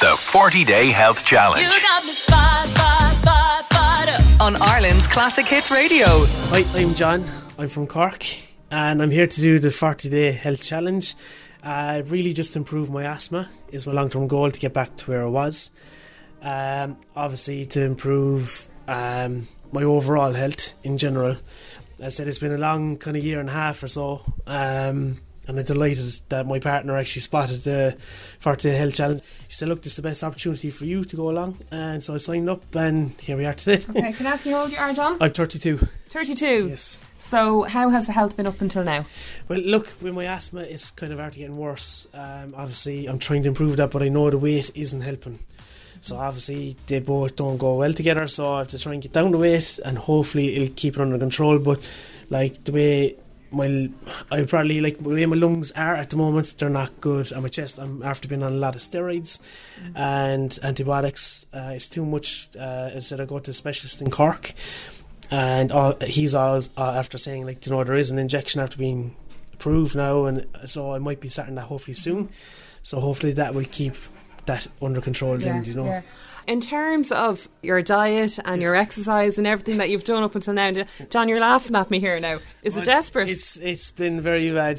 The 40-Day Health Challenge. You got me fired up. On Ireland's Classic Hits Radio. Hi, I'm John. I'm from Cork and I'm here to do the 40-Day Health Challenge. Really just to improve my asthma is my long-term goal, to get back to where I was. Obviously to improve my overall health in general. As I said, it's been a long kind of year and a half or so, and I'm delighted that my partner actually spotted the 40-Day Health Challenge. She said, look, this is the best opportunity for you to go along, and so I signed up and here we are today. Okay, can I ask you how old you are, John? I'm 32. 32? Yes. So how has the health been up until now? Well, look, with my asthma, it's kind of already getting worse. Obviously, I'm trying to improve that, but I know the weight isn't helping. So obviously, they both don't go well together, so I have to try and get down the weight, and hopefully it'll keep it under control. But like the way the way my lungs are at the moment, they're not good. And my chest, I'm after being on a lot of steroids and antibiotics. It's too much. Instead, I go to a specialist in Cork, and he's always after saying, like, there is an injection after being approved now, and so I might be starting that hopefully soon. So hopefully that will keep that under control then, Yeah. In terms of your diet and your exercise and everything that you've done up until now, John, you're laughing at me here now. Is it desperate? It's been very bad.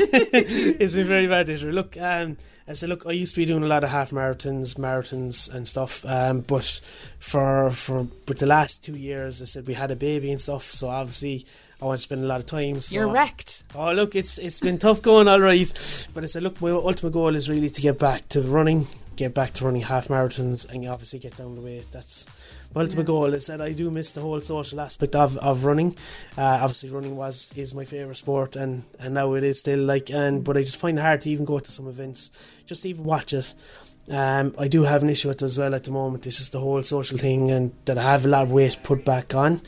It's been very bad this year. Look, I said, I used to be doing a lot of half marathons and stuff, but for the last 2 years, I said, we had a baby and stuff, so obviously I want to spend a lot of time. So, you're wrecked. Oh, look, it's been tough going, all right. But I said, look, my ultimate goal is really to get back to running half marathons and obviously get down the weight. That's my ultimate goal. I said I do miss the whole social aspect of running. Obviously running is my favourite sport, and now it is still, but I just find it hard to even go to some events, just to even watch it. I do have an issue with it as well at the moment. It's just the whole social thing, and that I have a lot of weight put back on,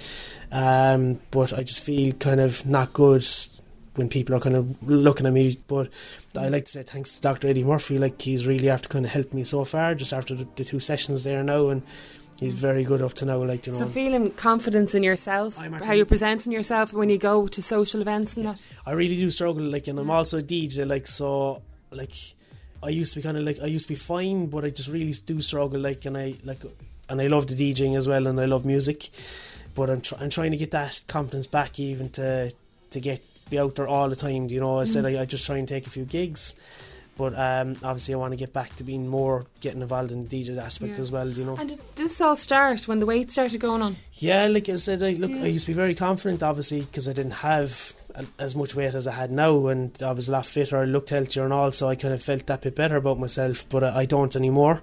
but I just feel kind of not good when people are kind of looking at me. But I like to say thanks to Dr. Eddie Murphy, he's really after kind of helped me so far, just after the 2 sessions there now, and he's very good up to now, So feeling confidence in yourself, how you're presenting yourself when you go to social events and that? I really do struggle, and I'm also a DJ, I used to be I used to be fine, but I just really do struggle, and I love the DJing as well, and I love music, but I'm trying to get that confidence back, even to be out there all the time. I said I just try and take a few gigs, but obviously I want to get back to being more getting involved in the DJ aspect as well. And did this all start when the weight started going on? Yeah, like I said, I used to be very confident, obviously, because I didn't have as much weight as I had now, and I was a lot fitter, I looked healthier and all, so I kind of felt that bit better about myself, but I don't anymore,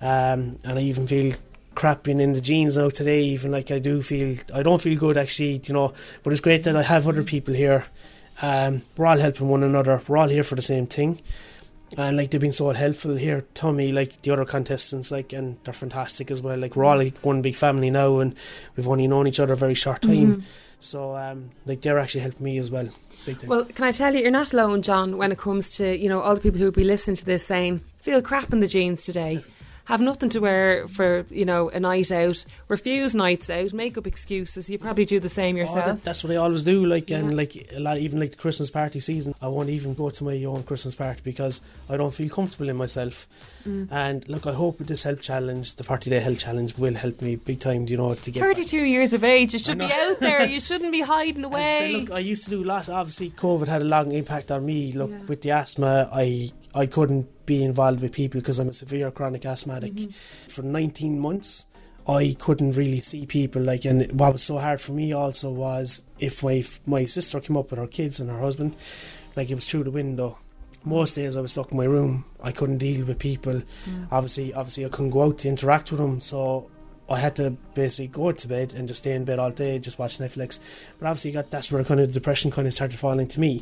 and I even feel crap being in the jeans now today, even I don't feel good actually, but it's great that I have other people here. We're all helping one another, we're all here for the same thing, and they've been so helpful here to me, the other contestants, and they're fantastic as well. We're all one big family now, and we've only known each other a very short time, so they're actually helping me as well. Well, can I tell you, you're not alone, John, when it comes to all the people who will be listening to this saying, feel crap in the jeans today, have nothing to wear for a night out, refuse nights out, make up excuses. You probably do the same yourself. That's what I always do, and a lot, even the Christmas party season, I won't even go to my own Christmas party because I don't feel comfortable in myself. And look, I hope with this health challenge, the 40-Day Health Challenge, will help me big time, to get 32 years of age, you should be out there, you shouldn't be hiding away. I used to do a lot. Obviously COVID had a long impact on me. With the asthma, I couldn't be involved with people because I'm a severe chronic asthmatic. For 19 months I couldn't really see people, and what was so hard for me also was if my sister came up with her kids and her husband, it was through the window. Most days I was stuck in my room, I couldn't deal with people. Obviously I couldn't go out to interact with them, so I had to basically go to bed and just stay in bed all day, just watch Netflix. But obviously that's where kind of depression kind of started falling to me.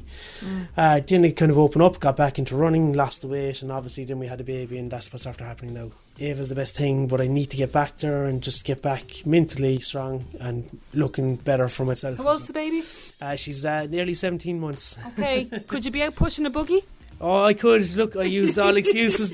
Then it kind of opened up, got back into running, lost the weight, and obviously then we had a baby, and that's what's after happening now. Ava's the best thing, but I need to get back there and just get back mentally strong and looking better for myself. How old's the baby? She's nearly 17 months. Okay, could you be out pushing a buggy? Oh, I could. Look, I used all excuses,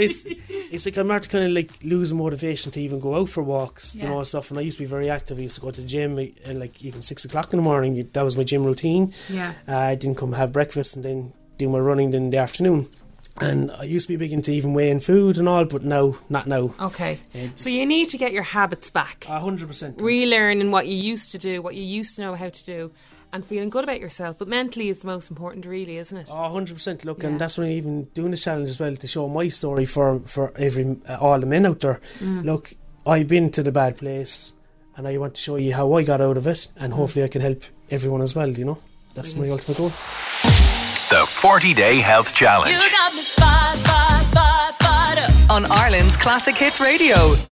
it's I'm not kind of losing motivation to even go out for walks, stuff. And I used to be very active. I used to go to the gym even 6 o'clock in the morning. That was my gym routine. I didn't come have breakfast and then do my running in the afternoon. And I used to be big into even weighing food and all, but now, not now. Okay. So you need to get your habits back. 100%. Relearning what you used to do, what you used to know how to do, and feeling good about yourself. But mentally is the most important, really, isn't it? 100%. Look, Yeah. and that's when I'm even doing this challenge as well, to show my story for all the men out there. Look, I've been to the bad place, and I want to show you how I got out of it, and hopefully I can help everyone as well, you know. That's my ultimate goal. The 40-Day Health Challenge. You got me fired up. On Ireland's Classic Hits Radio.